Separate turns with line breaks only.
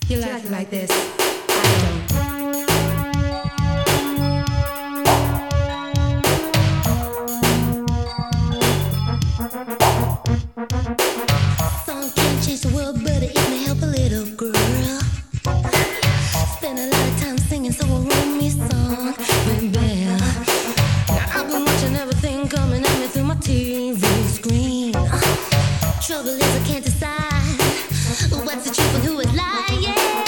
You like it like this? I don't.
Song can't change the world, but it may help a little girl. Spend a lot of time singing, so I wrote me a song, baby. Now I've been watching everything coming at me through my TV screen. Trouble is I can't decide what's the truth and who is lying.